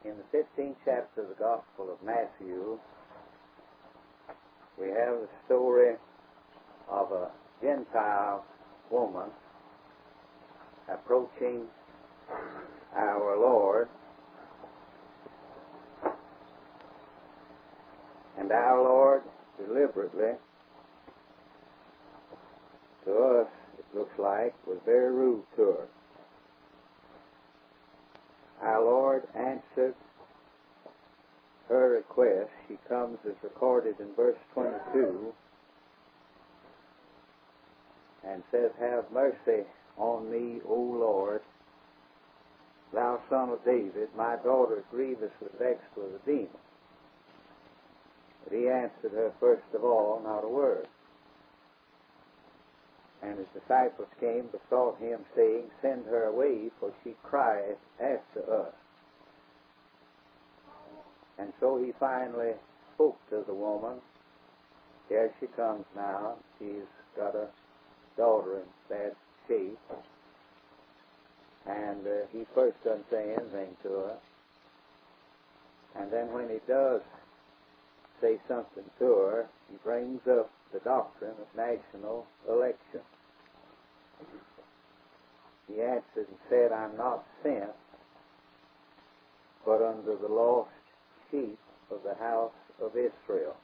In the 15th chapter of the Gospel of Matthew, we have the story of a Gentile woman approaching our Lord, and our Lord deliberately, to us it looks like, was very rude to her. Our Lord answered her request. She comes as recorded in verse 22 and says, "Have mercy on me, O Lord, thou Son of David. My daughter is grievously vexed with a demon." But he answered her first of all not a word. And his disciples came, besought him, saying, "Send her away, for she crieth after us." And so he finally spoke to the woman. Here she comes now. She's got a daughter in bad shape. And he first doesn't say anything to her. And then when he does say something to her, he brings up the doctrine of national election. He answered and said, "I'm not sent, but unto the lost sheep of the house of Israel."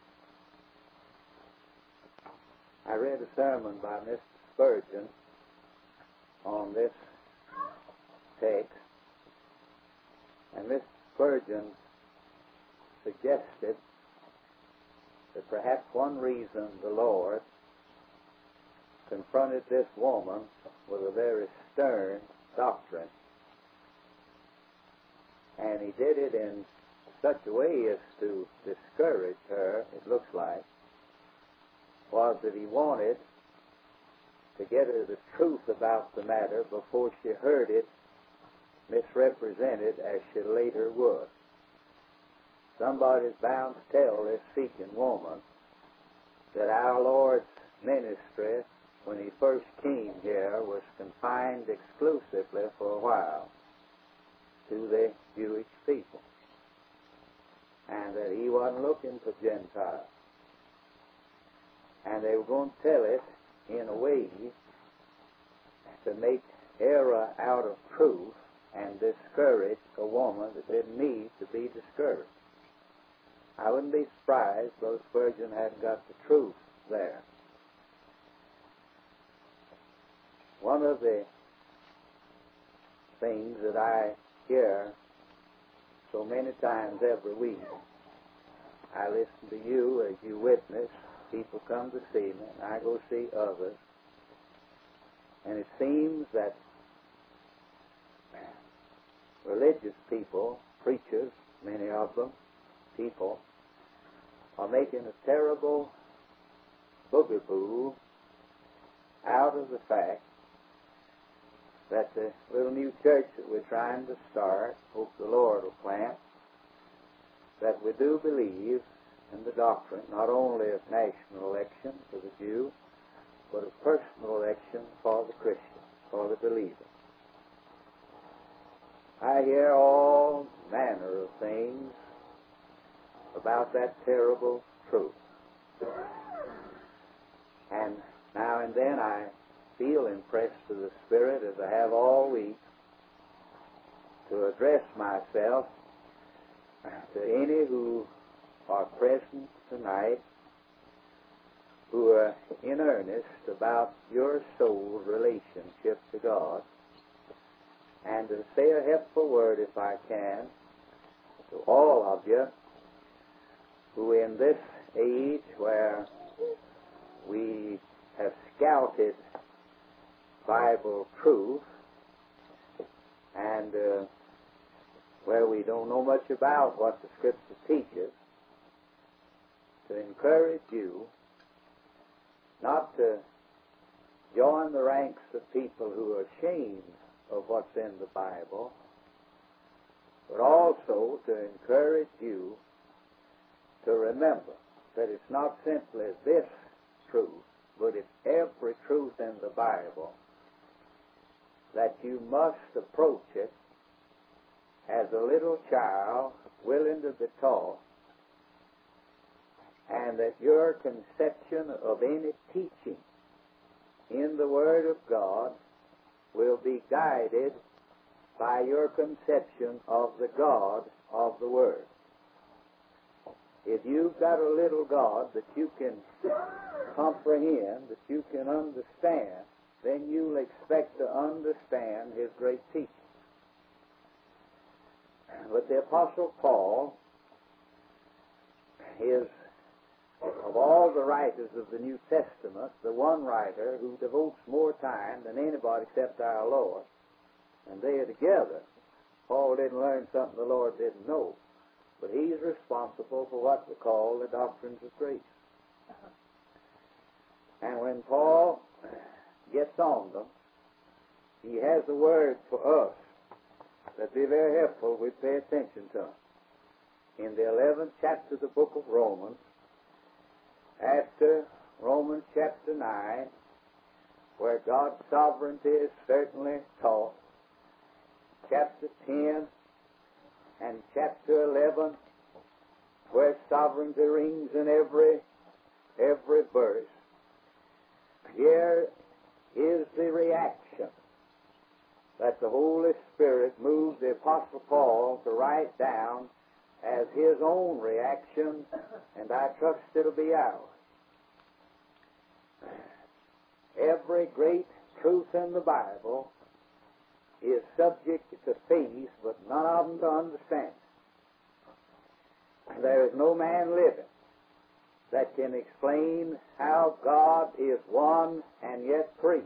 I read a sermon by Mr. Spurgeon on this text, and Mr. Spurgeon suggested that perhaps one reason the Lord confronted this woman with a very stern doctrine, and he did it in such a way as to discourage her, it looks like, was that he wanted to get her the truth about the matter before she heard it misrepresented as she later would. Somebody's bound to tell this seeking woman that our Lord's ministry, when he first came here, was confined exclusively for a while to the Jewish people, and that he wasn't looking for Gentiles. And they were going to tell it in a way to make error out of truth and discourage a woman that didn't need to be discouraged. I wouldn't be surprised if Brother Spurgeon hadn't got the truth there. One of the things that I hear so many times every week, I listen to you as you witness, people come to see me, and I go see others, and it seems that religious people, preachers, many of them, people, are making a terrible boogaboo out of the fact that the little new church that we're trying to start, hope the Lord will plant, that we do believe in the doctrine not only of national election for the Jew, but of personal election for the Christian, for the believer. I hear all manner of things about that terrible truth. And now and then I feel impressed to the Spirit, as I have all week, to address myself to any who are present tonight who are in earnest about your soul's relationship to God, and to say a helpful word, if I can, to all of you who in this age where we have scouted Bible truth and where we don't know much about what the Scripture teaches, to encourage you not to join the ranks of people who are ashamed of what's in the Bible, but also to encourage you to remember that it's not simply this truth, but it's every truth in the Bible, that you must approach it as a little child, willing to be taught, and that your conception of any teaching in the Word of God will be guided by your conception of the God of the Word. If you've got a little God that you can comprehend, that you can understand, then you'll expect to understand His great teaching. But the Apostle Paul is, of all the writers of the New Testament, the one writer who devotes more time than anybody except our Lord. And they are together. Paul didn't learn something the Lord didn't know, but he's responsible for what we call the doctrines of grace. And when Paul gets on them, he has a word for us that'd be very helpful if we pay attention to them. In the 11th chapter of the book of Romans, after Romans chapter 9, where God's sovereignty is certainly taught, chapter 10 and chapter 11, where sovereignty rings in every verse, here is the reaction that the Holy Spirit moved the Apostle Paul to write down as his own reaction, and I trust it'll be ours. Every great truth in the Bible is subject to faith, but none of them to understand. There is no man living that can explain how God is one and yet three.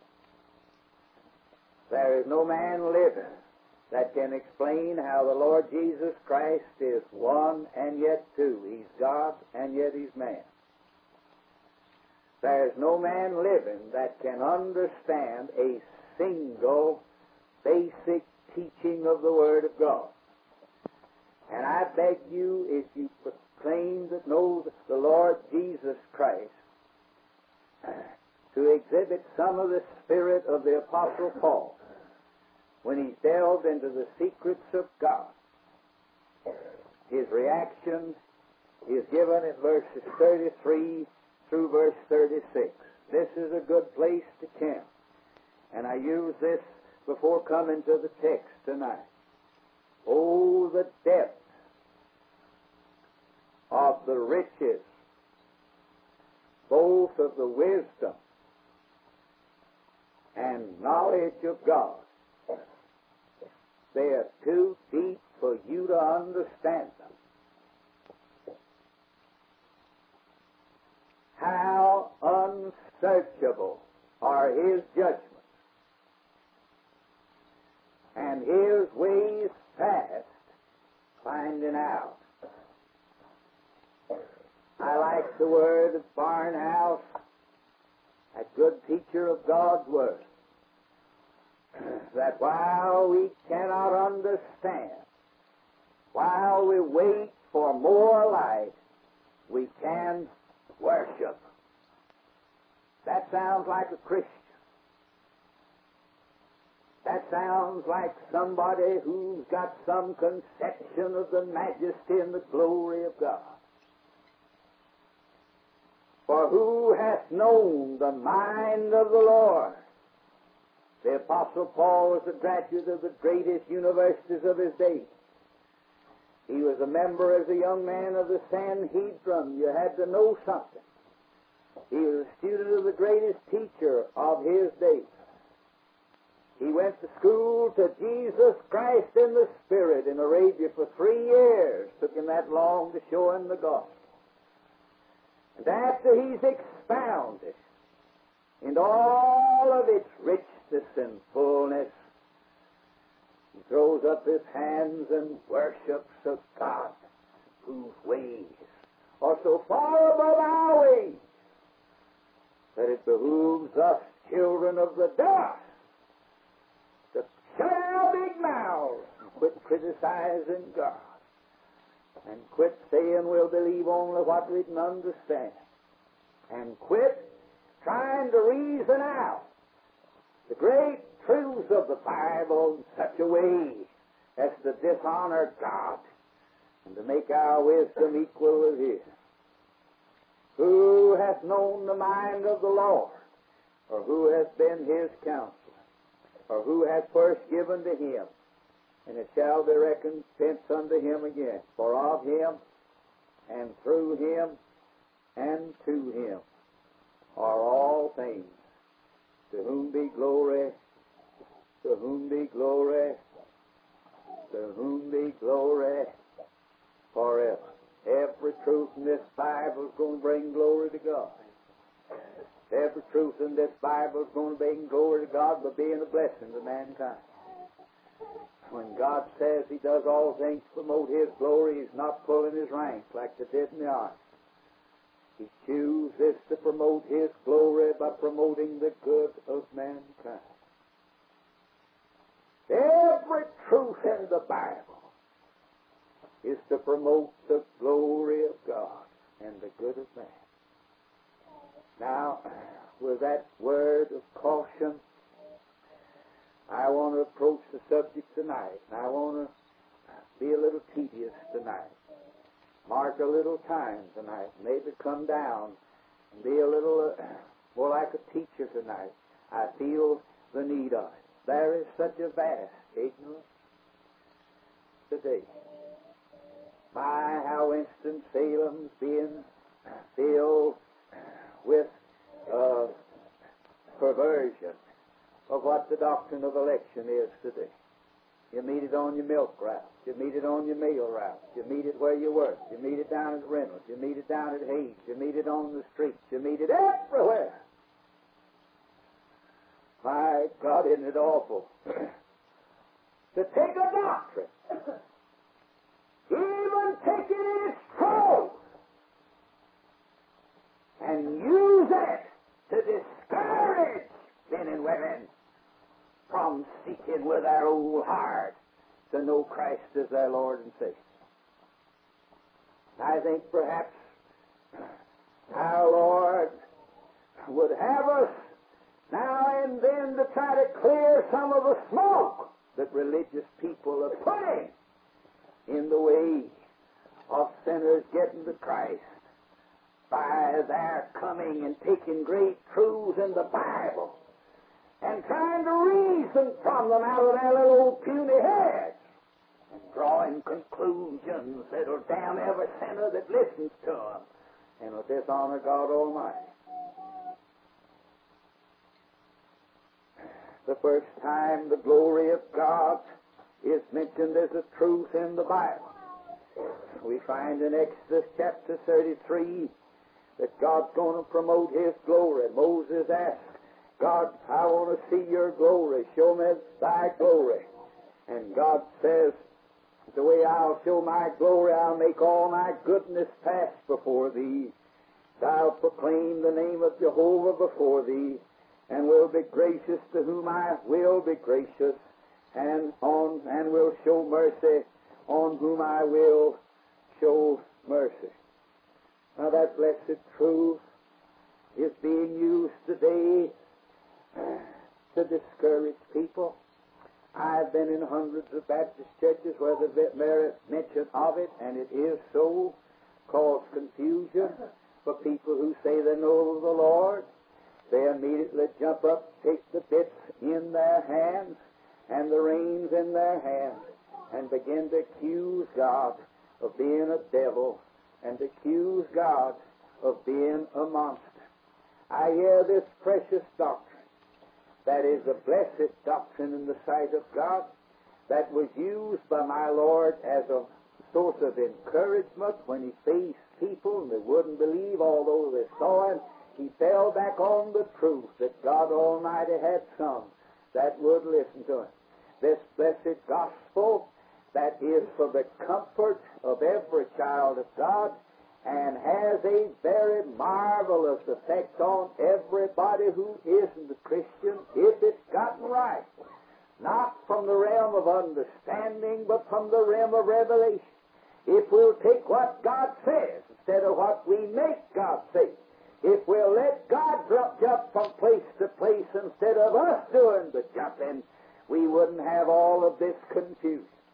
There is no man living that can explain how the Lord Jesus Christ is one and yet two. He's God and yet He's man. There is no man living that can understand a single basic teaching of the Word of God. And I beg you, if you claim to know the Lord Jesus Christ, to exhibit some of the spirit of the Apostle Paul when he delved into the secrets of God. His reaction is given in verses 33 through verse 36. This is a good place to camp. And I use this before coming to the text tonight. Oh, the depth of the riches, both of the wisdom and knowledge of God. They are too deep for you to understand them. How unsearchable are His judgments, and His ways past finding out. I like the word of Barnhouse, a good teacher of God's Word, that while we cannot understand, while we wait for more light, we can worship. That sounds like a Christian. That sounds like somebody who's got some conception of the majesty and the glory of God. For who hath known the mind of the Lord? The Apostle Paul was a graduate of the greatest universities of his day. He was a member as a young man of the Sanhedrin. You had to know something. He was a student of the greatest teacher of his day. He went to school to Jesus Christ in the Spirit in Arabia for 3 years. Took him that long to show him the gospel. And after he's expounded into all of its richness and fullness, he throws up his hands and worships a God whose ways are so far above our ways that it behooves us, children of the dust, to shut our big mouths and quit criticizing God and quit saying we'll believe only what we can understand and quit trying to reason out the great truths of the Bible in such a way as to dishonor God and to make our wisdom equal with His. Who hath known the mind of the Lord, or who hath been His counselor, or who hath first given to Him, and it shall be recompense unto Him again. For of Him, and through Him, and to Him are all things, to whom be glory, to whom be glory, to whom be glory forever. Every truth in this Bible is going to bring glory to God. Every truth in this Bible is going to bring glory to God by being a blessing to mankind. When God says He does all things to promote His glory, He's not pulling His rank like they did in the ark. He chooses to promote His glory by promoting the good of mankind. Every truth in the Bible is to promote the glory of God and the good of man. Now, with that word of caution, I want to approach the subject tonight. And I want to be a little tedious tonight. Mark a little time tonight. Maybe come down and be a little more like a teacher tonight. I feel the need of it. There is such a vast ignorance today. My, how Winston-Salem's being filled with perversion of what the doctrine of election is today. You meet it on your milk route. You meet it on your mail route. You meet it where you work. You meet it down at Reynolds. You meet it down at Hayes. You meet it on the streets. You meet it everywhere. My God, isn't it awful? To take a doctrine, even take it in its truth, and use it to discourage men and women from seeking with their whole heart to know Christ as their Lord and Savior. I think perhaps our Lord would have us now and then to try to clear some of the smoke that religious people are putting in the way of sinners getting to Christ by their coming and taking great truths in the Bible and trying to reason from them out of their little old puny heads and drawing conclusions that'll damn every sinner that listens to them and will dishonor God Almighty. The first time the glory of God is mentioned as a truth in the Bible, we find in Exodus chapter 33 that God's going to promote His glory. Moses asked God, I want to see your glory. Show me thy glory. And God says, the way I'll show my glory, I'll make all my goodness pass before thee. Thou proclaim the name of Jehovah before thee, and will be gracious to whom I will be gracious, and will show mercy on whom I will show mercy. Now that blessed truth is being used today to discourage people. I've been in hundreds of Baptist churches where the very mention of it, and it is so, cause confusion for people who say they know the Lord. They immediately jump up, take the bits in their hands and the reins in their hands and begin to accuse God of being a devil and accuse God of being a monster. I hear this precious doctrine that is a blessed doctrine in the sight of God that was used by my Lord as a source of encouragement when He faced people and they wouldn't believe although they saw Him. He fell back on the truth that God Almighty had some that would listen to Him. This blessed gospel that is for the comfort of every child of God and has a very marvelous effect on everybody who isn't a Christian if it's gotten right. Not from the realm of understanding, but from the realm of revelation. If we'll take what God says instead of what we make God say, if we'll let God jump from place to place instead of us doing the jumping, we wouldn't have all of this confusion.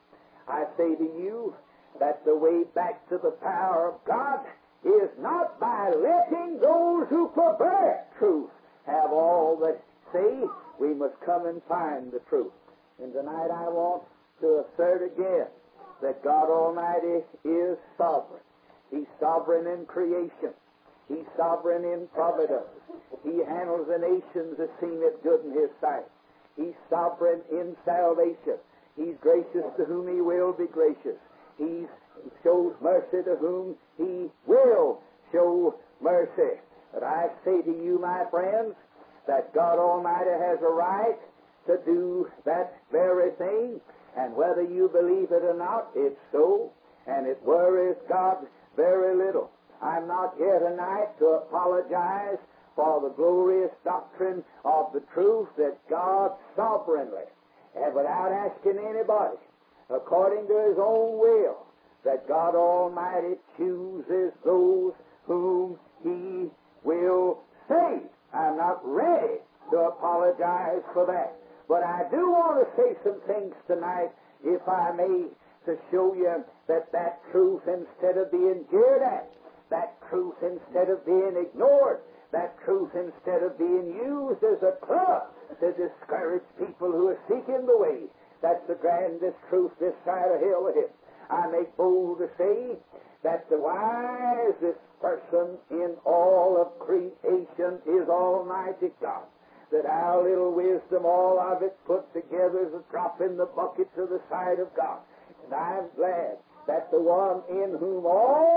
I say to you that the way back to the power of God is not by letting those who pervert truth have all that say. We must come and find the truth. And tonight I want to assert again that God Almighty is sovereign. He's sovereign in creation. He's sovereign in providence. He handles the nations as seemeth good in His sight. He's sovereign in salvation. He's gracious to whom He will be gracious. He shows mercy to whom He will show mercy. But I say to you, my friends, that God Almighty has a right to do that very thing, and whether you believe it or not, it's so, and it worries God very little. I'm not here tonight to apologize for the glorious doctrine of the truth that God sovereignly, and without asking anybody, according to His own will, that God Almighty chooses those whom He will save. I'm not ready to apologize for that. But I do want to say some things tonight, if I may, to show you that that truth, instead of being jeered at, that truth, instead of being ignored, that truth, instead of being used as a club to discourage people who are seeking the way, that's the grandest truth this side of hell is. I make bold to say that the wisest person in all of creation is Almighty God. That our little wisdom, all of it put together, is a drop in the bucket to the side of God. And I'm glad that the one in whom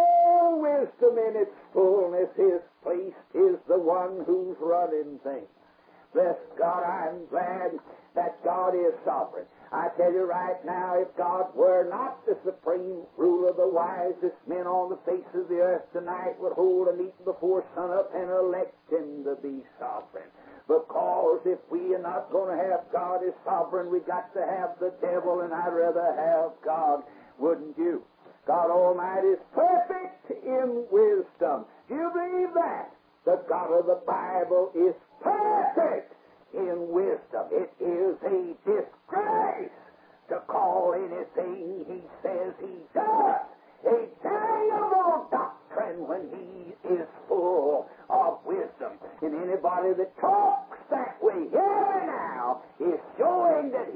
all wisdom in its fullness is placed is the one who's running things. Bless God, I'm glad that God is sovereign. I tell you right now, if God were not the supreme ruler, the wisest men on the face of the earth tonight would hold a meeting before sunup and elect Him to be sovereign. Because if we are not going to have God as sovereign, we got to have the devil, and I'd rather have God, wouldn't you? God Almighty is perfect in wisdom. Do you believe that? The God of the Bible is perfect in wisdom. It is a disgrace to call anything He says He does a terrible doctrine when He is full of wisdom. And anybody that talks that way here now is showing that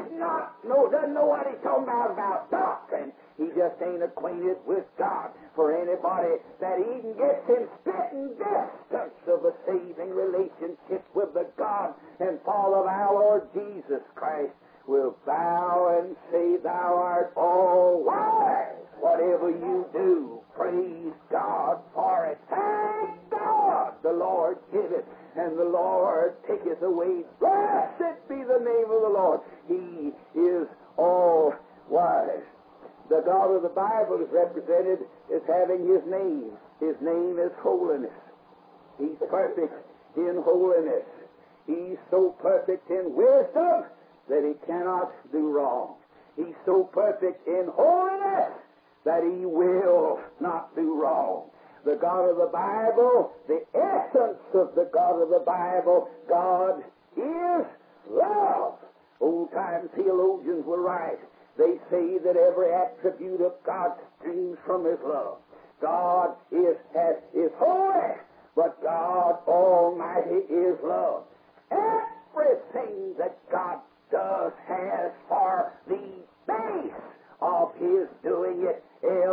doesn't know what he's talking about doctrine. He just ain't acquainted with God. For anybody that even gets in spitting distance of a saving relationship with the God and Father of our Lord Jesus Christ will bow and say, Thou art all wise. Whatever you do, praise God for it. Thank God the Lord giveth and the Lord taketh away. Blessed be the name of the Lord. He is all wise. The God of the Bible is represented as having His name. His name is holiness. He's perfect in holiness. He's so perfect in wisdom that He cannot do wrong. He's so perfect in holiness that He will not do wrong. The God of the Bible, the essence of the God of the Bible, God is love. Old-time theologians were right. They say that every attribute of God streams from His love. God is holy, but God Almighty is love. Everything that God does has for the base of His doing it,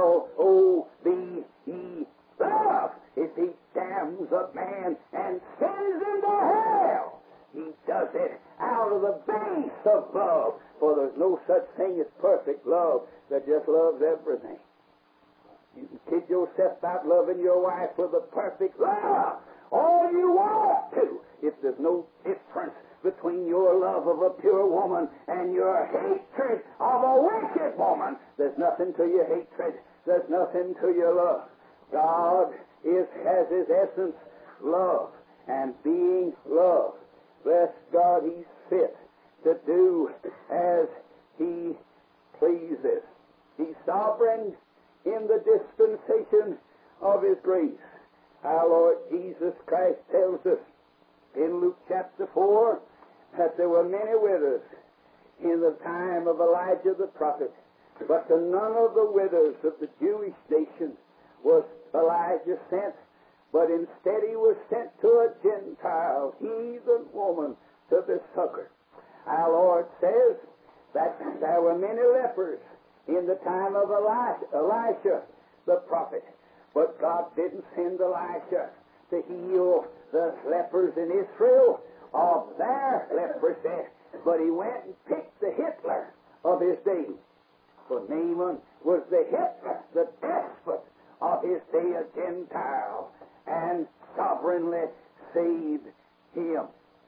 L-O-V-E, love. If He damns a man and sends him to hell, He does it out of the base of love. For there's no such thing as perfect love that just loves everything. You can kid yourself about loving your wife with a perfect love all you want to. If there's no difference between your love of a pure woman and your hatred of a wicked woman, there's nothing to your hatred. There's nothing to your love. God has His essence love, and being love, bless God, He's fit to do as He pleases. He's sovereign in the dispensation of His grace. Our Lord Jesus Christ tells us in Luke chapter 4 that there were many widows in the time of Elijah the prophet, But to none of the widows of the Jewish nation was Elijah sent, but instead he was sent to a Gentile, heathen woman, to be succored. Our Lord says that there were many lepers in the time of Elisha the prophet, but God didn't send Elisha to heal the lepers in Israel of their leprosy, but he went and picked the Hitler of his day. For Naaman was the Hitler, the despot of his day, a Gentile, and sovereignly saved him.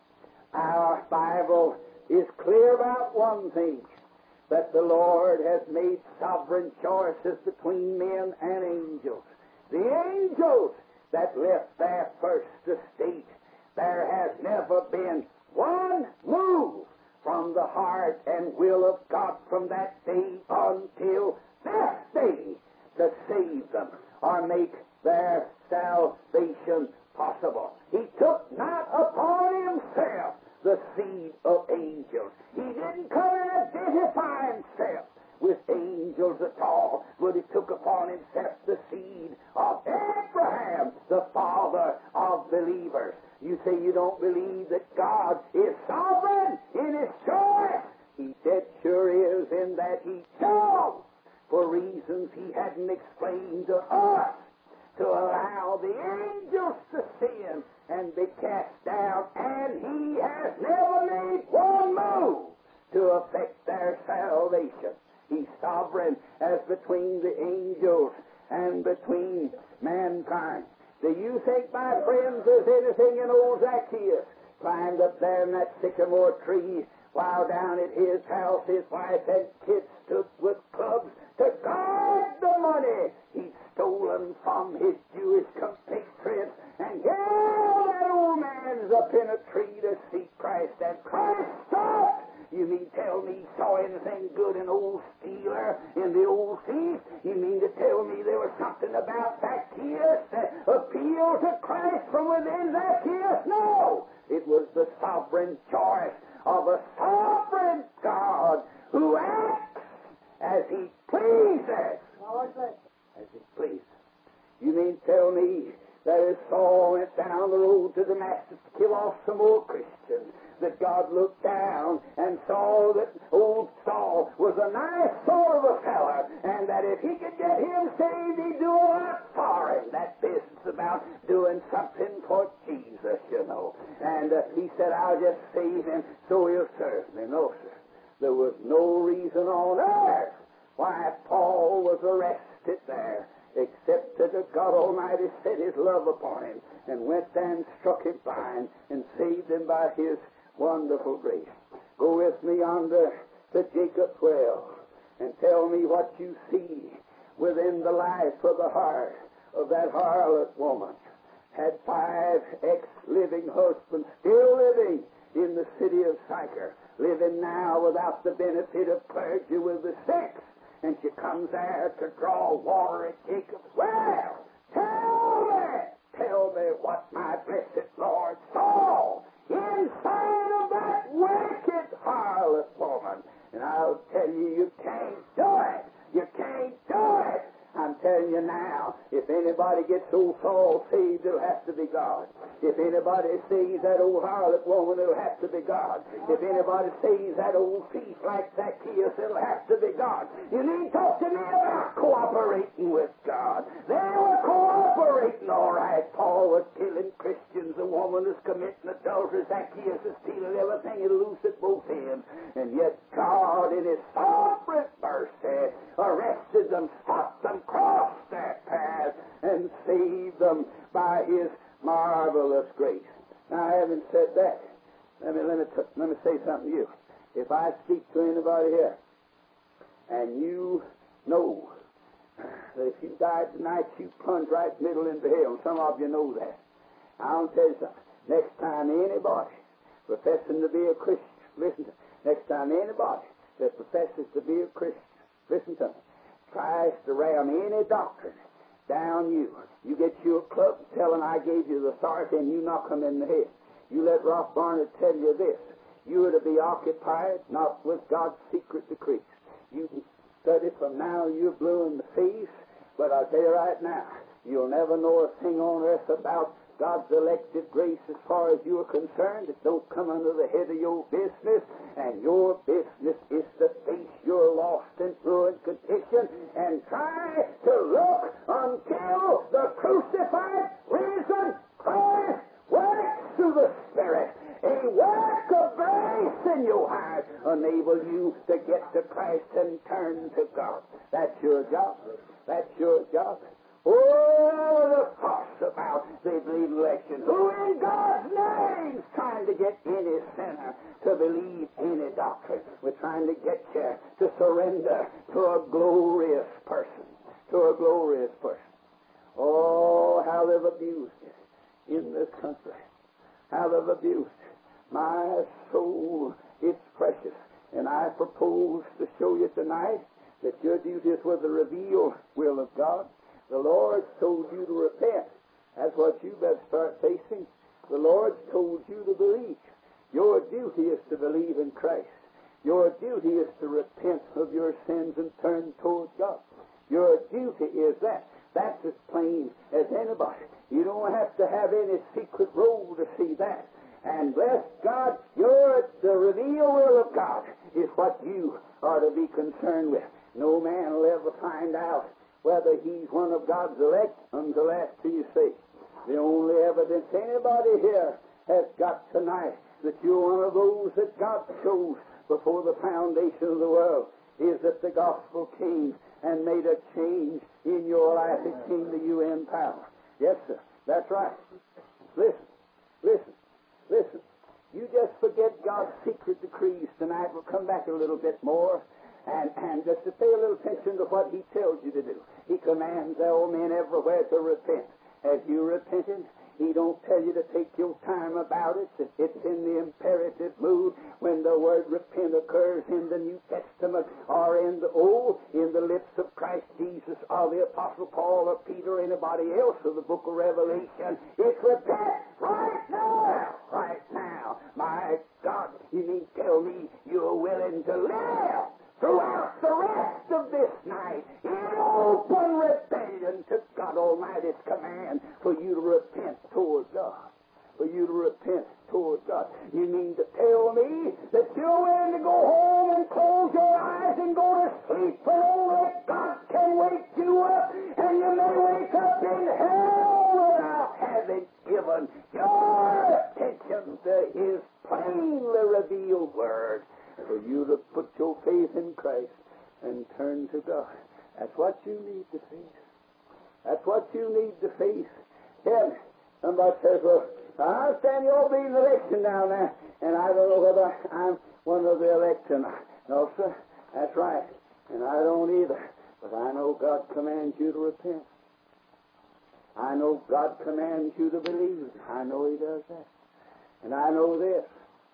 Our Bible is clear about one thing, that the Lord has made sovereign choices between men and angels. The angels that left their first estate, there has never been one move from the heart and will of God from that day until this day to save them or make their salvation possible. He took not upon himself the seed of angels. He didn't come and identify himself with angels at all, but he took upon himself the seed of Abraham, the father of believers. You say you don't believe that God is sovereign in his choice. He dead sure is, in that he chose, for reasons he hadn't explained to us, to allow the angels to sin and be cast down, and he has never made one move to affect their salvation. He's sovereign as between the angels and between mankind. Do you think, my friends, there's anything in old Zacchaeus climbed up there in that sycamore tree while down at his house his wife and kids stood with clubs to guard the money he'd stolen from his Jewish compatriots? And yeah, that old man's up in a tree to see Christ, and Christ stopped. You mean tell me he saw anything good in old Stealer, in the old thief? You mean to tell me there was something about Zacchaeus that appealed to Christ from within Zacchaeus? No! It was the sovereign choice of a sovereign God who acts as he pleases. As he pleases. You mean tell me that as Saul went down the road to Damascus to kill off some more Christians, that God looked down and saw that old Saul was a nice sort of a fella, and that if he could get him saved, he'd do a lot for him. That business about doing something for Jesus, you know. And he said, I'll just save him so he'll serve me. No, sir. There was no reason on earth why Paul was arrested there, except that God Almighty set his love upon him and went there and struck him blind and saved him by his wonderful grace. Go with me yonder to Jacob 12 and tell me what you see within the life of the heart of that harlot woman. Had 5 ex-living husbands, still living in the city of Sychar, living now without the benefit of clergy with the 6. And she comes there to draw water at Jacob's well. Tell me what my blessed Lord saw inside of that wicked harlot woman. And I'll tell you, you can't do it. You can't do it. I'm telling you now, if anybody gets old Saul saved, it'll have to be God. If anybody saves that old harlot woman, it'll have to be God. If anybody saves that old thief like Zacchaeus, it'll have to be God. You need to talk to me about cooperating with God. They were cooperating, all right. Paul was killing Christians. The woman was committing adultery. Zacchaeus was stealing everything and loose at both ends. And yet God, in his sovereign mercy, arrested them, stopped them, crossed their path, and saved them by his marvelous grace. Now, having said that, let me say something to you. If I speak to anybody here, and you know that if you died tonight, you plunge right middle into hell. Some of you know that. I'll tell you something. Next time anybody professing to be a Christian, listen to me. Next time anybody that professes to be a Christian, listen to me, tries to ram any doctrine down you. You get you a club, tell them I gave you the authority, and you knock them in the head. You let Ralph Barnett tell you this. You are to be occupied not with God's secret decrees. You study from now, you're blue in the face. But I'll tell you right now, you'll never know a thing on earth about God's elected grace as far as you're concerned. It don't come under the head of your business, and your business is to face your lost and ruined condition and try to look until the crucified, risen Christ works through the Spirit. A work of grace in your heart enable you to get to Christ and turn to God. That's your job. That's your job. Oh, the fuss about the election. Who in God's name is trying to get any sinner to believe any doctrine? We're trying to get you to surrender to a glorious person. To a glorious person. Oh, how they've abused it in this country. How they've abused it. My soul, it's precious. And I propose to show you tonight that your duties were the revealed will of God. The Lord told you to repent. That's what you better start facing. The Lord told you to believe. Your duty is to believe in Christ. Your duty is to repent of your sins and turn toward God. Your duty is that. That's as plain as anybody. You don't have to have any secret role to see that. And bless God, the revealed will of God is what you are to be concerned with. No man will ever find out whether he's one of God's elect until after you say. The only evidence anybody here has got tonight that you're one of those that God chose before the foundation of the world is that the gospel came and made a change in your life. It came to you in power. Yes, sir. That's right. Listen. You just forget God's secret decrees tonight. We'll come back a little bit more. And just to pay a little attention to what He tells you to do. He commands all men everywhere to repent. Have you repented? He don't tell you to take your time about it. It's in the imperative mood when the word repent occurs in the New Testament or in the Old, in the lips of Christ Jesus or the Apostle Paul or Peter or anybody else of the book of Revelation. It's repent right now. Right now. My God, you mean tell me you're willing to live throughout the rest of this night in open rebellion to God Almighty's command for you to repent toward God. For you to repent toward God. You mean to tell me that you're willing to go home and close your eyes and go to sleep for only God can wake you up, and you may wake up in hell without having given your attention to His plainly revealed Word. For you to put your faith in Christ and turn to God. That's what you need to face. That's what you need to face. Then somebody says, well, I understand you're being elected down there, and I don't know whether I'm one of the elect or not. No, sir, that's right. And I don't either. But I know God commands you to repent. I know God commands you to believe. I know He does that. And I know this.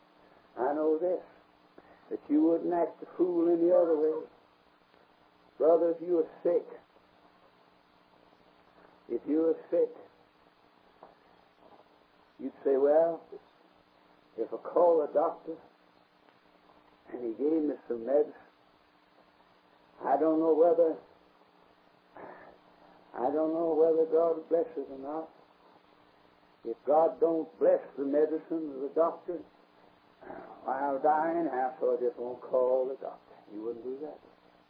That you wouldn't act a fool any other way. Brother, if you are sick, you'd say, well, if I call a doctor and he gave me some medicine, I don't know whether God blesses or not. If God don't bless the medicine of the doctor, while dying, so I just won't call the doctor. You wouldn't do that.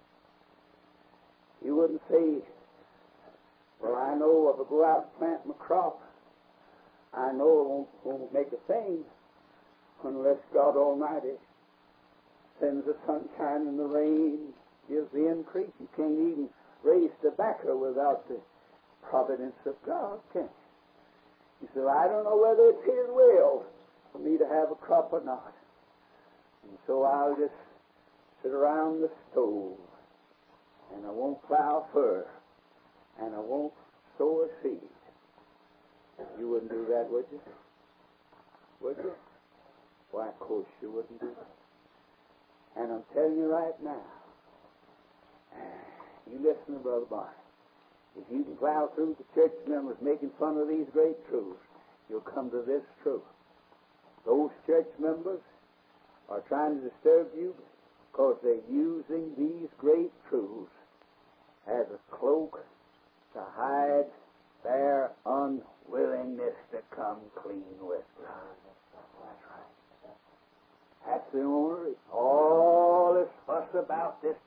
You wouldn't say, well, I know if I go out and plant my crop, I know it won't make a thing unless God Almighty sends the sunshine and the rain, gives the increase. You can't even raise tobacco without the providence of God, can you? You say, well, I don't know whether it's His will for me to have a crop or not. And so I'll just sit around the stove, and I won't plow fur, and I won't sow a seed. You wouldn't do that, would you? Would you? Why, of course you wouldn't do that. And I'm telling you right now, you listen to Brother Barney. If you can plow through the church members making fun of these great truths, you'll come to this truth. Those church members are trying to disturb you because they're using these great truths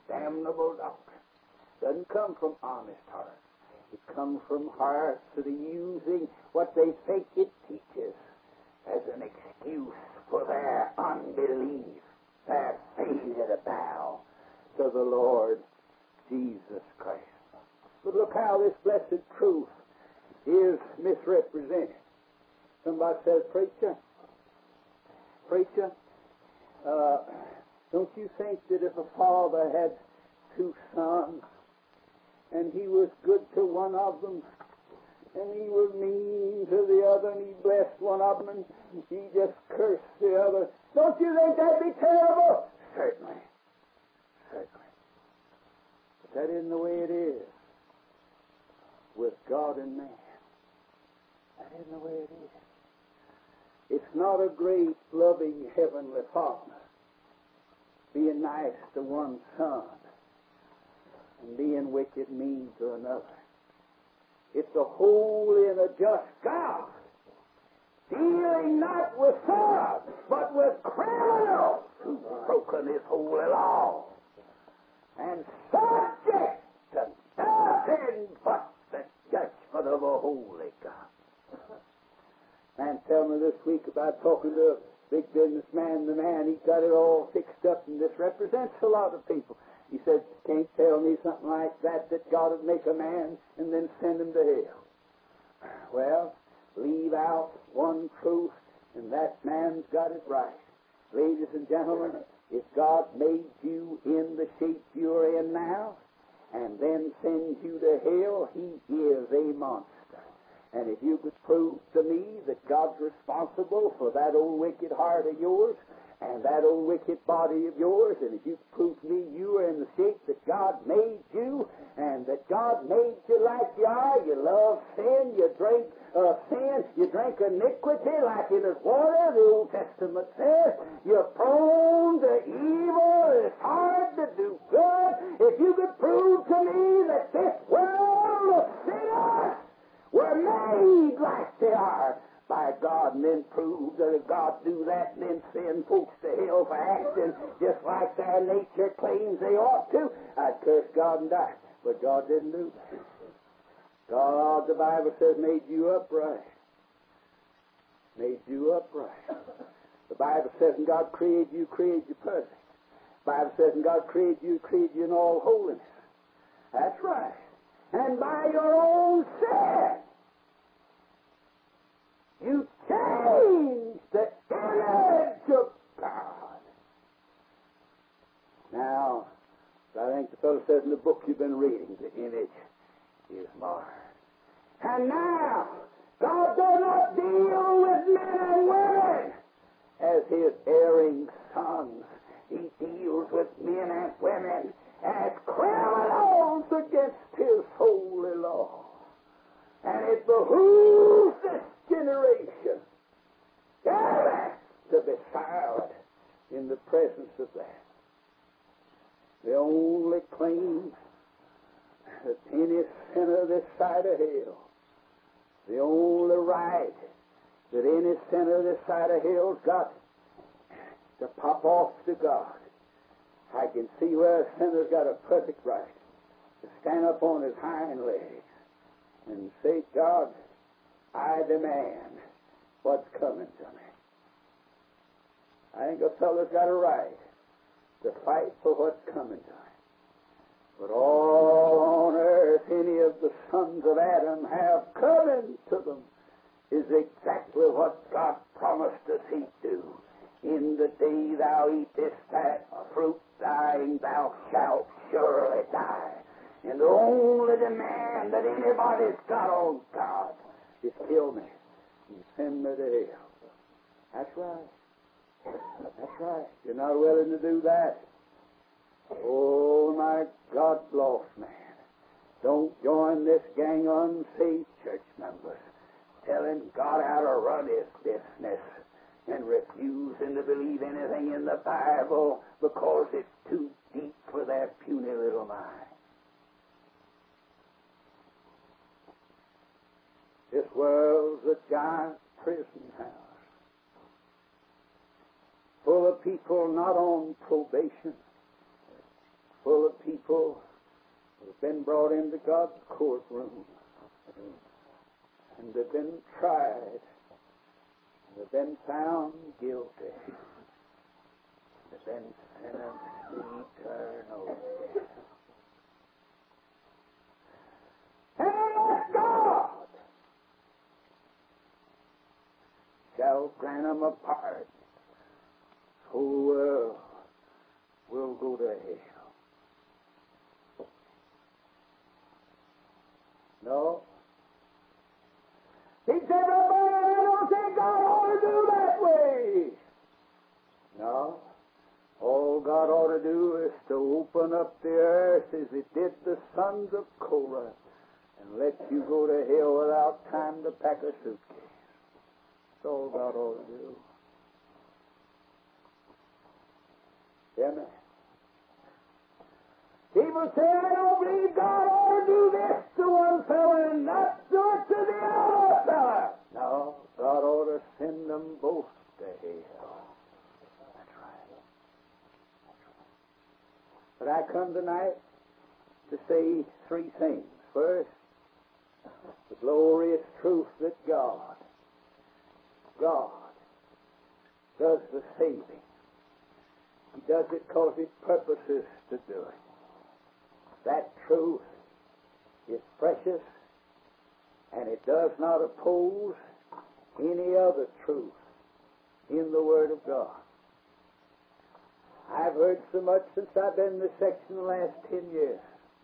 damnable doctrine. Doesn't come from honest hearts. It comes from hearts that are using what they think it teaches as an excuse for their unbelief, their failure to bow to the Lord Jesus Christ. But look how this blessed truth is misrepresented. Somebody says, Preacher, don't you think that if a father had two sons, and he was good to one of them, and he was mean to the other, and he blessed one of them, and he just cursed the other, don't you think that'd be terrible? Certainly. But that isn't the way it is with God and man. That isn't the way it is. It's not a great, loving Heavenly Father being nice to one son and being wicked, mean to another. It's a holy and a just God dealing not with sons, but with criminals who've broken His holy law and subject to nothing but the judgment of a holy God. Man tell me this week about talking to a big businessman, the man, he got it all fixed up, and this represents a lot of people. He said, can't tell me something like that God would make a man and then send him to hell. Well, leave out one truth, and that man's got it right. Ladies and gentlemen, if God made you in the shape you're in now, and then sends you to hell, He is a monster. And if you could prove to me that God's responsible for that old wicked heart of yours and that old wicked body of yours, and if you could prove to me you are in the shape that God made you and that God made you like you are, you love sin, you drink sin, you drink iniquity like it is water, the Old Testament says, you're prone to evil, it's hard to do good. If you could prove to me that this world of sinners were made like they are by God, and then prove that if God do that and then send folks to hell for acting just like their nature claims they ought to, I'd curse God and die. But God didn't do that. God, the Bible says, made you upright. Made you upright. The Bible says, and God created you perfect. The Bible says, and God created you in all holiness. That's right. And by your own sin, you changed the image of God. Now, I think the fellow says in the book you've been reading, the image is marred. And now, God does not deal with men and women as His erring sons. He deals with men and women as criminals against His holy law. And it behooves this generation to be silent in the presence of that. The only claim that any sinner this side of hell, the only right that any sinner this side of hell's got to pop off to God. I can see where a sinner's got a perfect right to stand up on his hind legs and say, God, I demand what's coming to me. I think a fellow's got a right to fight for what's coming to him. But all on earth any of the sons of Adam have coming to them is exactly what God promised us He'd do. In the day thou eatest that fruit, dying thou shalt surely die. And the only demand that anybody's got on God is kill me and send me to hell. That's right. That's right. You're not willing to do that. Oh, my God, lost man. Don't join this gang of unsaved church members telling God how to run His business and refusing to believe anything in the Bible because it's too deep for their puny little mind. This world's a giant prison house full of people not on probation, full of people who have been brought into God's courtroom. And they've been tried. And they've been found guilty. They've been sentenced to eternal death. And God shall grant them a pardon. The whole world will go to hell. No. He said, I don't think God ought to do that way. No. All God ought to do is to open up the earth as He did the sons of Korah and let you go to hell without time to pack a suitcase. That's all God ought to do. Amen. People say, I don't believe God ought to do this to one fellow and not do it to the other fellow. No, God ought to send them both to hell. That's right. But I come tonight to say three things. First, the glorious truth that God does the saving. He does it because He purposes to do it. That truth is precious, and it does not oppose any other truth in the Word of God. I've heard so much since I've been in this section the last 10 years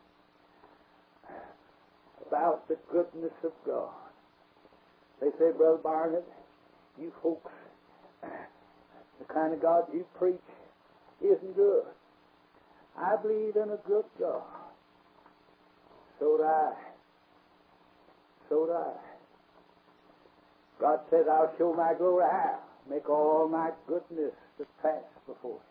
about the goodness of God. They say, Brother Barnett, you folks, the kind of God you preach isn't good. I believe in a good God. So do I. So do I. God says, I'll show my glory how. Make all my goodness to pass before you.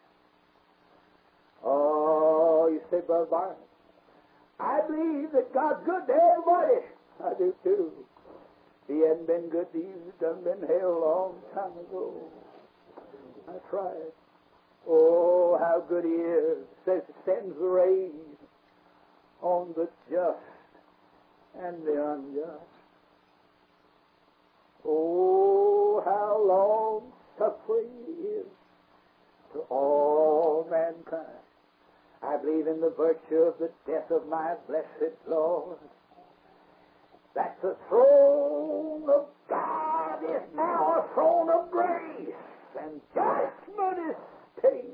Oh, you say, Brother Barnett, I believe that God's good to everybody. I do too. If He hadn't been good to you, He'd done been hell a long time ago. That's right. Oh, how good He is. It says He sends the rain on the just and the unjust. Oh, how long suffering He is to all mankind. I believe in the virtue of the death of my blessed Lord, that the throne of God is now a throne of grace, and judgment is paid.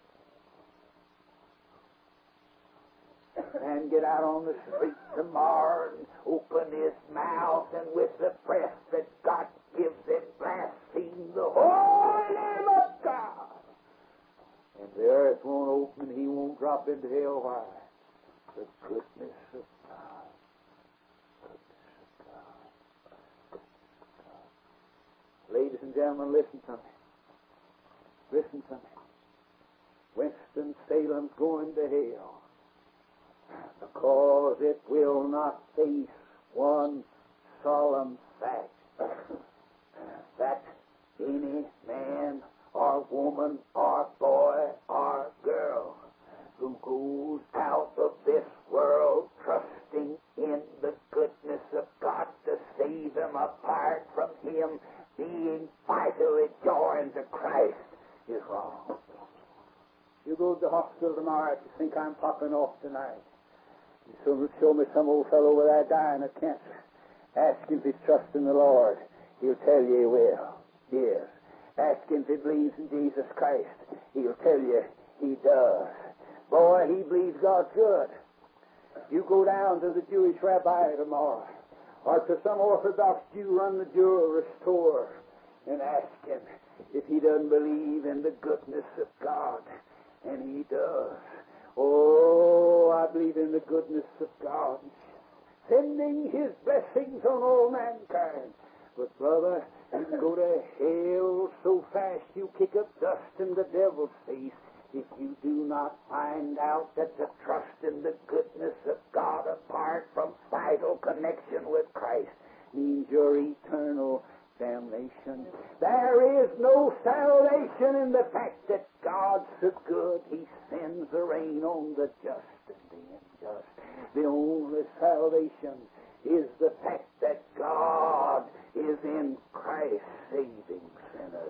And get out on the street tomorrow and open his mouth, and with the breath that God gives him, blaspheme the holy name of God. And the earth won't open, he won't drop into hell. Why? The goodness of God. Goodness of God. Goodness of God. Ladies and gentlemen, listen to me. Listen to me. Winston-Salem's going to hell because it will not face one solemn fact that any man or woman or boy or girl who goes out of this world trusting in the goodness of God to save him apart from Him being vitally joined to Christ is wrong. You go to the hospital tomorrow if you think I'm popping off tonight. You show me some old fellow with that dying of cancer. Ask him if he's trusting the Lord. He'll tell you he will. Yes. Ask him if he believes in Jesus Christ. He'll tell you he does. Boy, he believes God's good. You go down to the Jewish rabbi tomorrow, or to some Orthodox Jew run the jewelry store, and ask him if he doesn't believe in the goodness of God. And he does. Oh, I believe in the goodness of God, sending His blessings on all mankind. But, brother, you can go to hell so fast you kick up dust in the devil's face if you do not find out that the trust in the goodness of God apart from vital connection with Christ means your eternal damnation. There is no salvation in the fact that God's so good He sends the rain on the just and the unjust. The only salvation is the fact that God is in Christ saving sinners.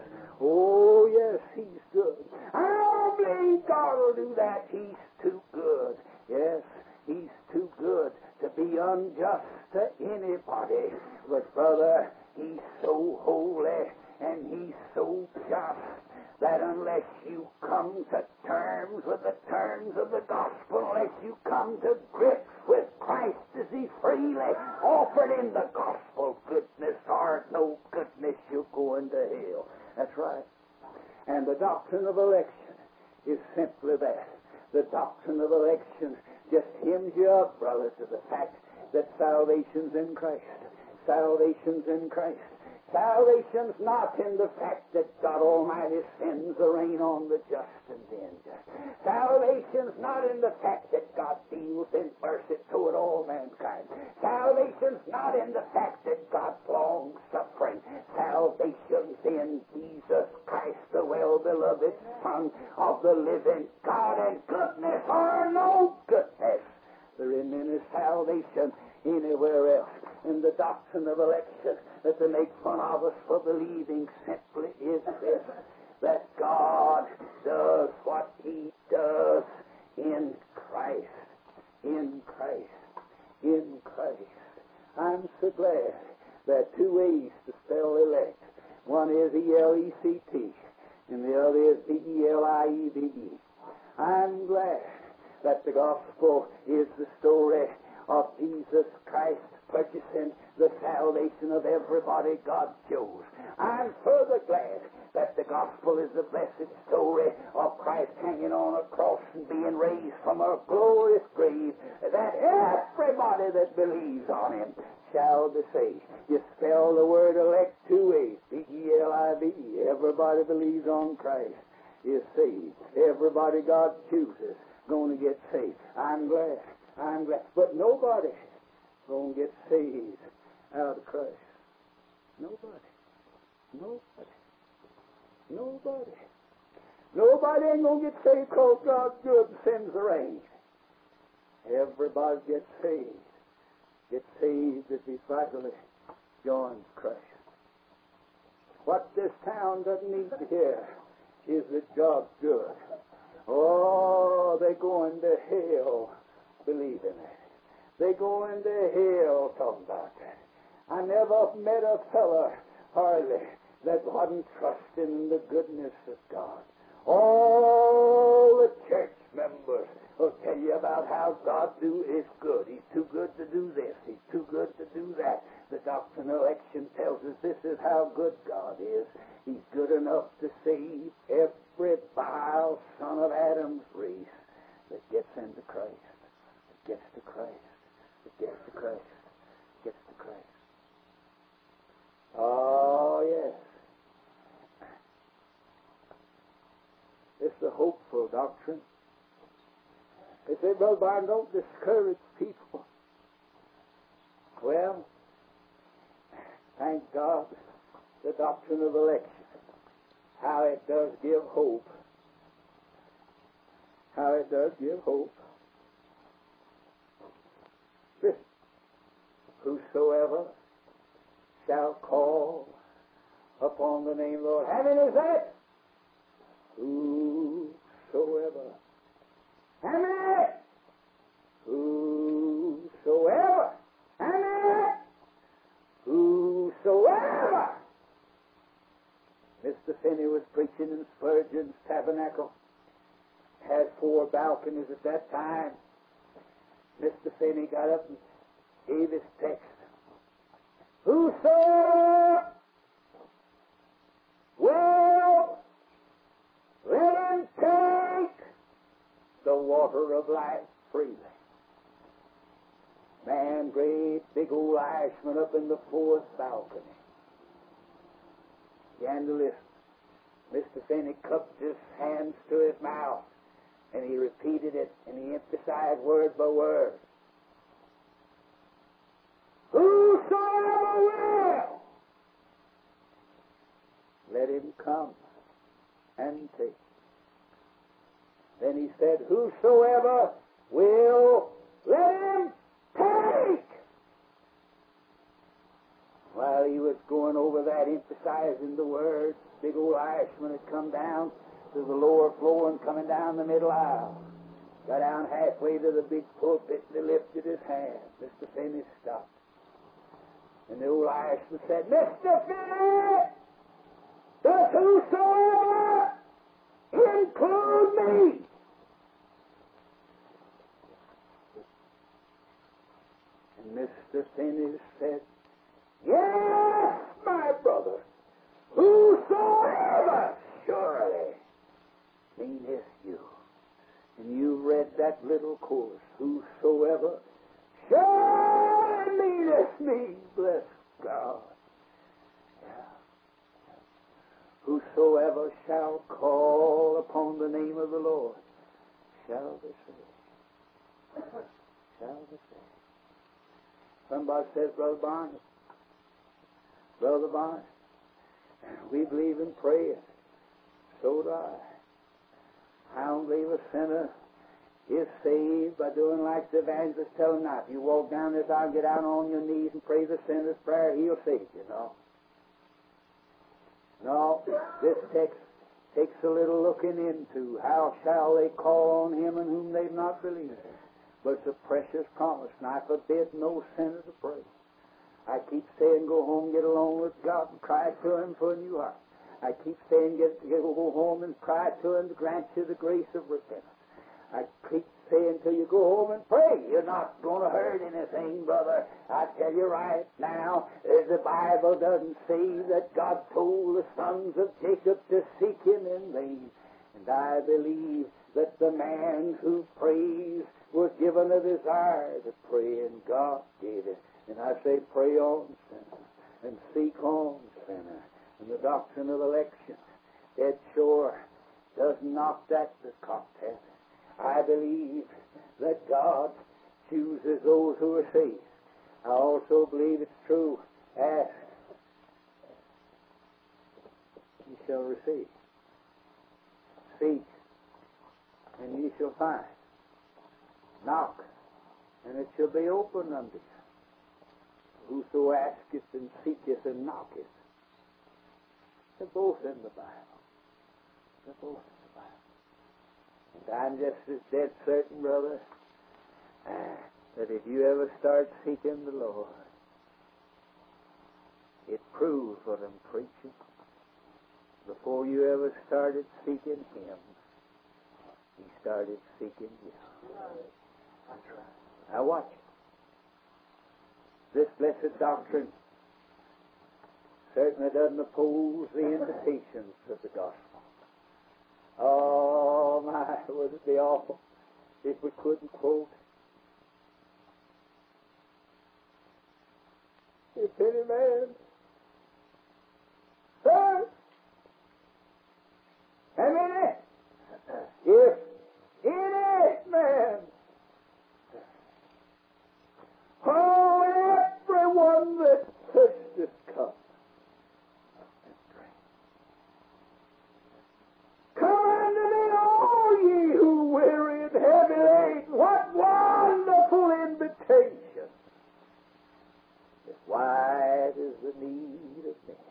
Oh, yes, He's good. I don't believe God will do that. He's too good. Yes, He's too good to be unjust to anybody. But, brother, He's so holy and He's so just that unless you come to terms with the terms of the gospel, unless you come to grips with Christ as He freely offered in the gospel, goodness or no goodness, you're going to hell. That's right. And the doctrine of election is simply that. The doctrine of election just hems you up, brother, to the fact that salvation's in Christ. Salvation's in Christ. Salvation's not in the fact that God Almighty sends the rain on the just and the unjust. Salvation's not in the fact that God deals in mercy toward all mankind. Salvation's not in the fact that God's long-suffering. Salvation's in Jesus Christ, the well-beloved Son of the living God. And goodness or no goodness, there isn't any salvation anywhere else. And the doctrine of election that they make fun of us for believing simply is this, that God does what He does in Christ. In Christ. In Christ. I'm so glad there are two ways to spell elect. One is E-L-E-C-T, and the other is B-E-L-I-E-V-E. I'm glad that the gospel is the story of Jesus Christ purchasing the salvation of everybody God chose. I'm further glad that the gospel is the blessed story of Christ hanging on a cross and being raised from a glorious grave, that everybody that believes on Him shall be saved. You spell the word elect two ways, B-E-L-I-V-E. Everybody believes on Christ is saved. Everybody God chooses going to get saved. I'm glad. But nobody going to get saved out of Christ. Nobody. Nobody ain't going to get saved because God's good and sends the rain. Everybody gets saved. Gets saved if he vitally joins Christ. What this town doesn't need to hear is that God's good. Oh, they're going to hell believing it. They go into hell talking about that. I never met a fella, hardly, that wasn't trusting in the goodness of God. All the church members will tell you about how God is good. He's too good to do this. He's too good to do that. The doctrine of election tells us this is how good God is. He's good enough to save every vile son of Adam's race that gets into Christ. That gets to Christ. Gets to Christ. Gets to Christ. Oh, yes. It's a hopeful doctrine. They say, Brother Barton, don't discourage people. Well, thank God, the doctrine of election, how it does give hope. How it does give hope. Whosoever shall call upon the name of the Lord. How many is that? Whosoever. How many? Whosoever. How many? Whosoever. Mr. Finney was preaching in Spurgeon's Tabernacle. Had 4 balconies at that time. Mr. Finney got up and gave his text. Whosoever will, let him take the water of life freely. Man, great big old Irishman up in the 4th balcony. Began to listen. Mr. Finney cupped his hands to his mouth, and he repeated it, and he emphasized word by word. Whosoever will, let him come and take. Then he said, whosoever will, let him take. While he was going over that, emphasizing the words, big old Irishman had come down to the lower floor and coming down the middle aisle. Got down halfway to the big pulpit and he lifted his hand. Mr. Finney stopped. And the old Irishman said, Mr. Finney, does whosoever include me? And Mr. Finney said, yes, my brother, whosoever surely meaneth you. And you read that little chorus, whosoever surely meaneth me, bless God. Yeah. Whosoever shall call upon the name of the Lord shall be saved. Shall be saved. Somebody says, Brother Barnes, we believe in prayer. So do I. I don't believe a sinner is saved by doing like the evangelist tell him now. If you walk down this aisle, get down on your knees and pray the sinner's prayer, he'll save you. No, this text takes a little looking into. How shall they call on him in whom they've not believed? But it's a precious promise, and I forbid no sinner to pray. I keep saying, go home, get along with God, and cry to him for a new heart. I keep saying, go home and cry to him to grant you the grace of repentance. I keep saying till you go home and pray. You're not going to hurt anything, brother. I tell you right now, the Bible doesn't say that God told the sons of Jacob to seek him in vain. And I believe that the man who prays was given a desire to pray, and God gave it. And I say, pray on, sinner, and seek on, sinner. And the doctrine of election, dead sure, does not that the cocktail. I believe that God chooses those who are saved. I also believe it's true. Ask, you shall receive. Seek, and ye shall find. Knock, and it shall be opened unto you. Whoso asketh and seeketh and knocketh. They're both in the Bible. They're both in the Bible. And I'm just as dead certain, brother, that if you ever start seeking the Lord, it proves what I'm preaching. Before you ever started seeking Him, He started seeking you. That's right. Now watch it. This blessed doctrine certainly doesn't oppose the invitations of the gospel. Oh, my, would it be awful if we couldn't quote? If any man thirst, how many? If any man, oh, everyone that thirsteth come. Come unto me, all ye who weary and heavy laden. What wonderful invitation! As wide as the need of man.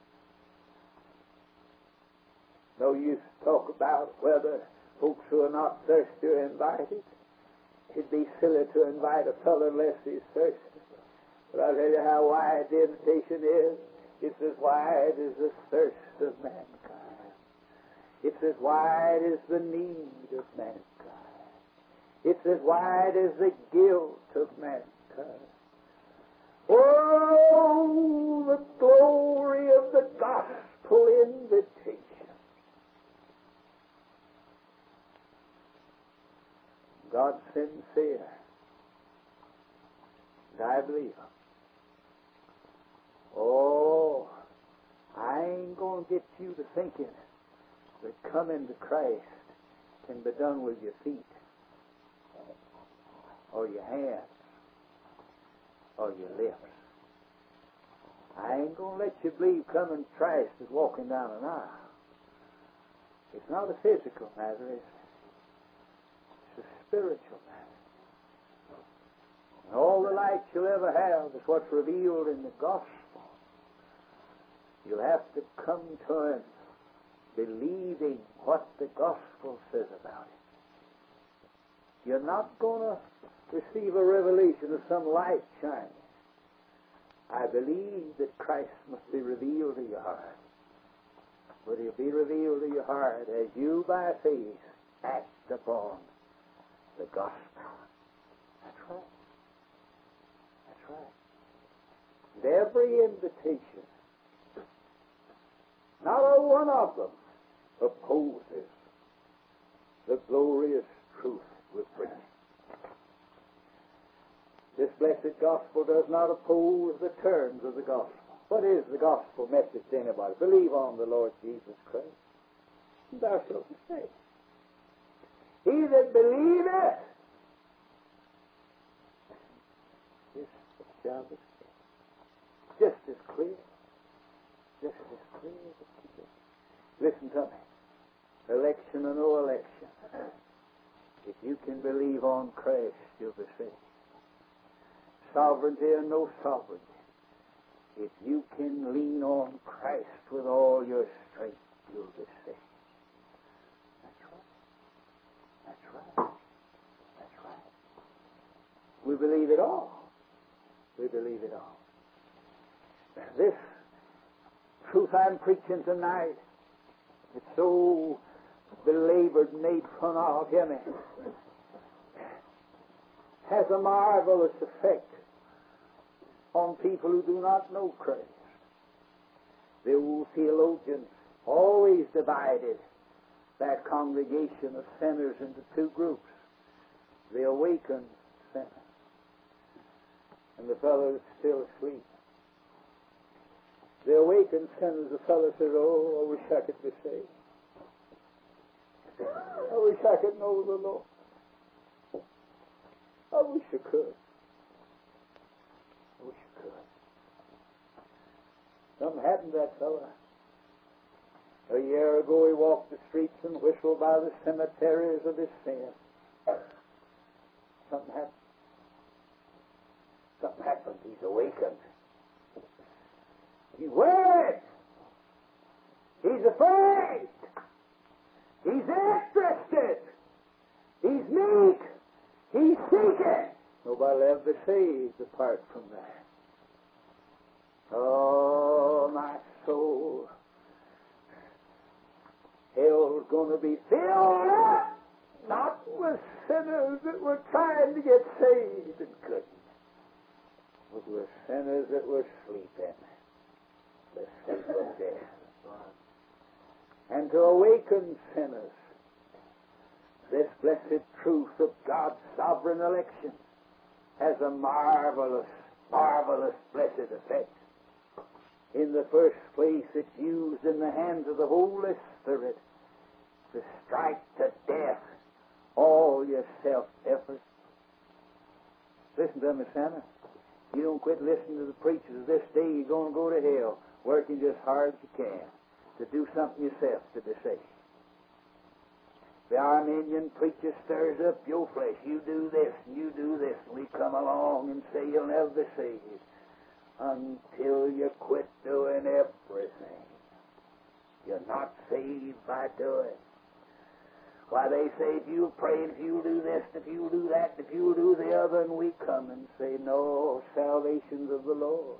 No use to talk about whether folks who are not thirsty are invited. It'd be silly to invite a fellow unless he's thirsty. But I'll tell you how wide the invitation is. It's as wide as the thirst of mankind. It's as wide as the need of mankind. It's as wide as the guilt of mankind. Oh, the glory of the gospel invitation. God's sincere. And I believe Him. Oh, I ain't going to get you to thinking that coming to Christ can be done with your feet, or your hands, or your lips. I ain't going to let you believe coming Christ is walking down an aisle. It's not a physical matter, it's a spiritual matter. And all the light you'll ever have is what's revealed in the gospel. You'll have to come to Him believing what the gospel says about it. You're not going to receive a revelation of some light shining. I believe that Christ must be revealed to your heart. But He'll be revealed to your heart as you by faith act upon the gospel. That's right. That's right. And every invitation, not a one of them opposes the glorious truth we're preaching. This blessed gospel does not oppose the terms of the gospel. What is the gospel message to anybody? Believe on the Lord Jesus Christ, and thou shalt be saved. He that believeth shall be saved. Just as clear. Just as clear as it can be. Listen to me. Election or no election. If you can believe on Christ, you'll be saved. Sovereignty or no sovereignty. If you can lean on Christ with all your strength, you'll be saved. That's right. That's right. That's right. We believe it all. We believe it all. This truth I'm preaching tonight, it's so belabored and made fun of, hear me, has a marvelous effect on people who do not know Christ. The old theologians always divided that congregation of sinners into two groups. The awakened sinners and the fellows still asleep. The awakened sinners, the fellow says, oh, I wish I could be saved. I wish I could know the Lord. I wish I could. I wish I could. Something happened to that fellow. A year ago he walked the streets and whistled by the cemeteries of his sin. Something happened. Something happened. He's awakened. He's worried. He's afraid. He's interested. He's meek. He's seeking. Nobody will ever be saved apart from that. Oh, my soul. Hell's going to be filled up, not with sinners that were trying to get saved and couldn't, but with sinners that were sleeping, the sleep of death. And to awaken sinners, this blessed truth of God's sovereign election has a marvelous, marvelous blessed effect. In the first place, it's used in the hands of the Holy Spirit to strike to death all your self-effort. Listen to me, Santa. You don't quit listening to the preachers of this day, you're going to go to hell, working just hard as you can to do something yourself to be saved. The Arminian preacher stirs up your flesh. You do this, and you do this, and we come along and say you'll never be saved until you quit doing everything. You're not saved by doing. Why, they say, if you pray, if you do this, if you do that, if you do the other, and we come and say, no, salvation's of the Lord.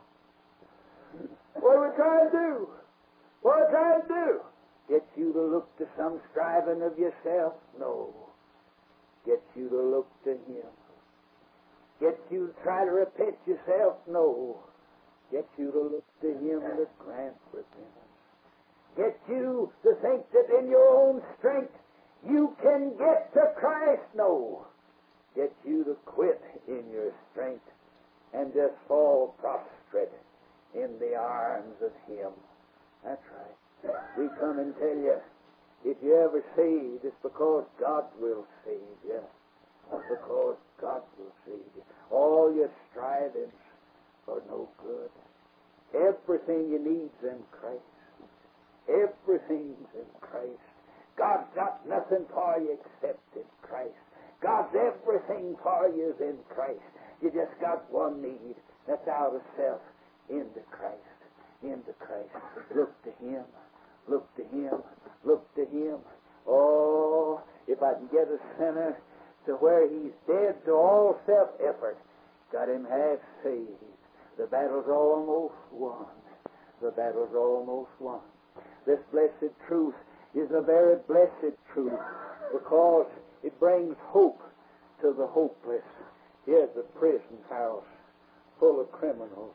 What are we trying to do? What are we trying to do? Get you to look to some striving of yourself? No. Get you to look to Him. Get you to try to repent yourself? No. Get you to look to Him to grant repentance. Get you to think that in your own strength you can get to Christ? No. Get you to quit in your strength and just fall prostrate in the arms of Him. That's right. We come and tell you, if you're ever saved, it's because God will save you. Because God will save you. All your strivings are no good. Everything you need's in Christ. Everything's in Christ. God's got nothing for you except in Christ. God's everything for you is in Christ. You just got one need. That's out of self. Into Christ. Into Christ. Look to Him. Look to Him. Look to Him. Oh, if I can get a sinner to where he's dead to all self-effort, got him half saved, the battle's almost won. The battle's almost won. This blessed truth is a very blessed truth because it brings hope to the hopeless. Here's a prison house full of criminals.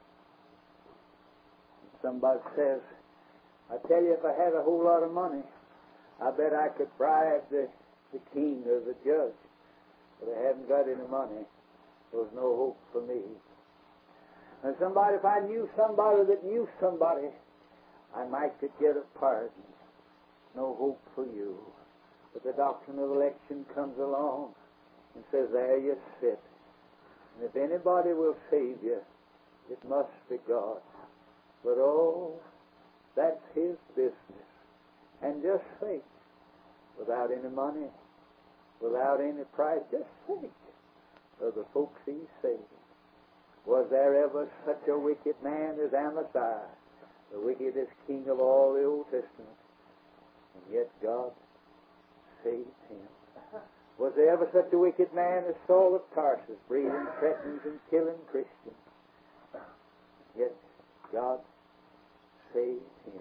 Somebody says, I tell you, if I had a whole lot of money, I bet I could bribe the king or the judge. But I haven't got any money. There's no hope for me. And somebody, if I knew somebody that knew somebody, I might could get a pardon. No hope for you. But the doctrine of election comes along and says, there you sit. And if anybody will save you, it must be God. But oh, that's His business. And just think, without any money, without any price, just think of the folks He saved. Was there ever such a wicked man as Amaziah, the wickedest king of all the Old Testament? And yet God saved him. Was there ever such a wicked man as Saul of Tarsus, breeding, threatening, and killing Christians? Yet God saved him.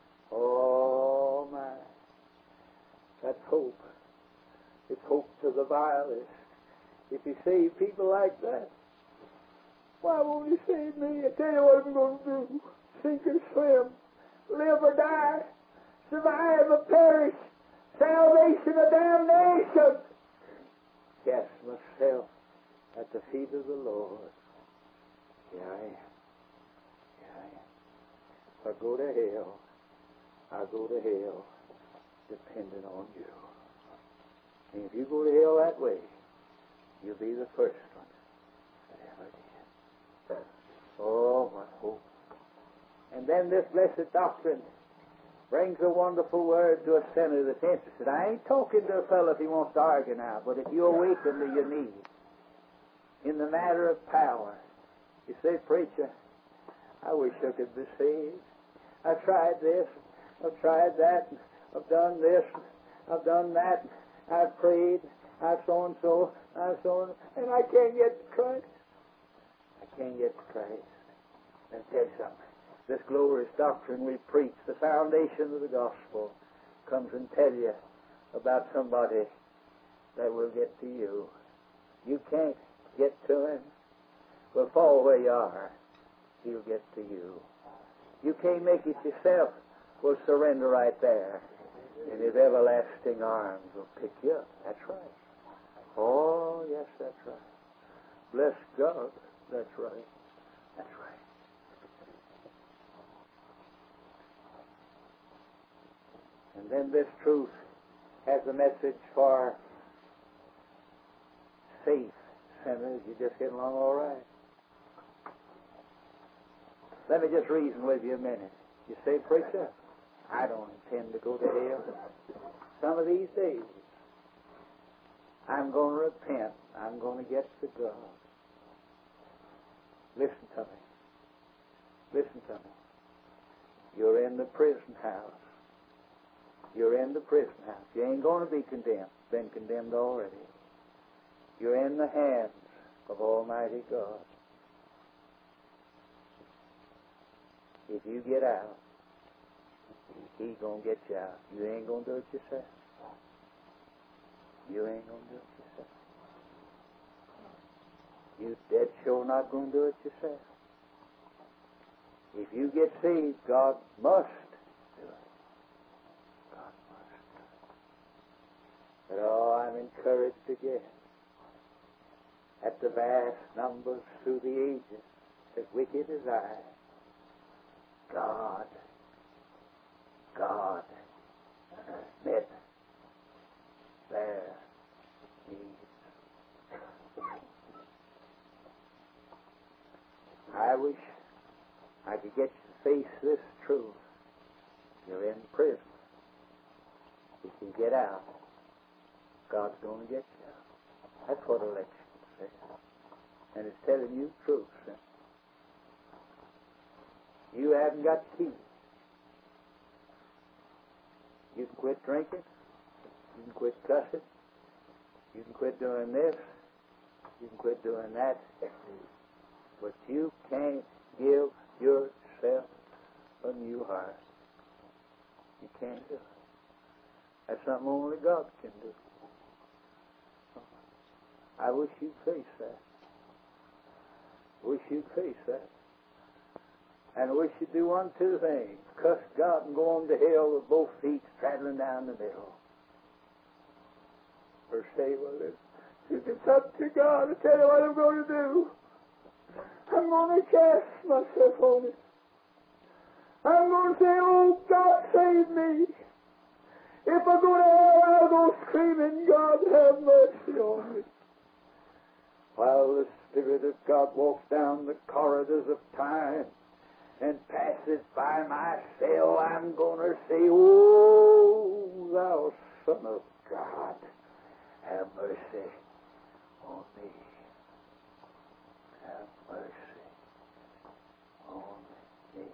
Oh, my. That's hope. It's hope to the vilest. If you save people like that, why won't He save me? I tell you what I'm going to do. Sink or swim. Live or die. Survive or perish. Salvation or damnation. Cast myself at the feet of the Lord. Here I am. Here I am. If I go to hell, I go to hell depending on you. And if you go to hell that way, you'll be the first one that ever did. Oh, what hope. And then this blessed doctrine brings a wonderful word to a sinner that's interested. I ain't talking to a fellow if he wants to argue now, but if you awaken to your need in the matter of power, you say, preacher, I wish I could be saved. I've tried this, I've tried that, I've done this, I've done that, I've prayed, I've so and so, I've so and I can't get to Christ. I can't get to Christ. Let me tell you something. This glorious doctrine we preach, the foundation of the gospel, comes and tell you about somebody that will get to you. You can't get to Him. Well, fall where you are. He'll get to you. You can't make it yourself. Well, surrender right there. And His everlasting arms will pick you up. That's right. Oh, yes, that's right. Bless God. That's right. That's right. And then this truth has a message for safe sinners. You're just getting along all right. Let me just reason with you a minute. You say, preacher, I don't intend to go to hell. Some of these days, I'm going to repent. I'm going to get to God. Listen to me. Listen to me. You're in the prison house. You're in the prison house. You ain't going to be condemned. Been condemned already. You're in the hands of Almighty God. If you get out, He's going to get you out. You ain't going to do it yourself. You ain't going to do it yourself. You dead sure not going to do it yourself. If you get saved, God must do it. God must. But oh, I'm encouraged again at the vast numbers through the ages, as wicked as I, God met their needs. I wish I could get you to face this truth. You're in prison. If you get out, God's going to get you out. That's what election says. And it's telling you the truth, son. You haven't got the key. You can quit drinking. You can quit cussing. You can quit doing this. You can quit doing that. But you can't give yourself a new heart. You can't do it. That's something only God can do. I wish you'd face that. Wish you'd face that. And I wish you'd do one, two things. Cuss God and go on to hell with both feet straddling down the middle. Or say, well, if it's up to God, I'll tell you what I'm going to do. I'm going to cast myself on it. I'm going to say, oh, God, save me. If I go to hell, I'll go screaming, God, have mercy on me. While the Spirit of God walks down the corridors of time and passes by my cell, I'm going to say, oh, thou Son of God, have mercy on me. Have mercy on me.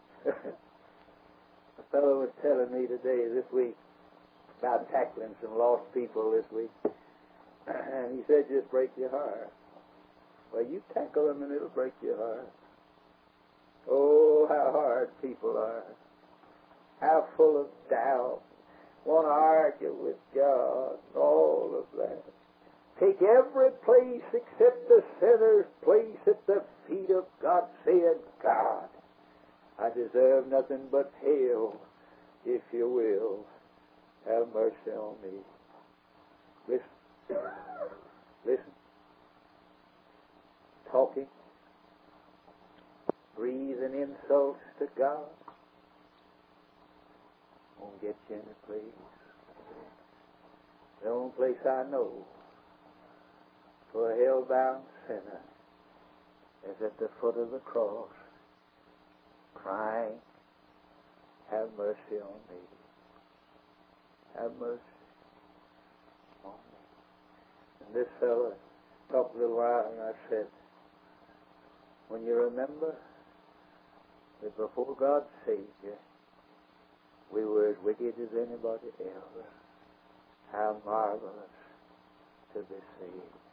A fellow was telling me today, this week, about tackling some lost people this week. And he said, just break your heart. Well, you tackle them and it'll break your heart. Oh, how hard people are. How full of doubt. Want to argue with God. All of that. Take every place except the sinner's place at the feet of God, saying, God, I deserve nothing but hell. If you will, have mercy on me. Listen. Listen. Talking, breathing insults to God won't get you in a place. The only place I know for a hell-bound sinner is at the foot of the cross, crying, have mercy on me. Have mercy on me. And this fellow talked a little while, and I said, when you remember that before God saved you, we were as wicked as anybody else, how marvelous to be saved.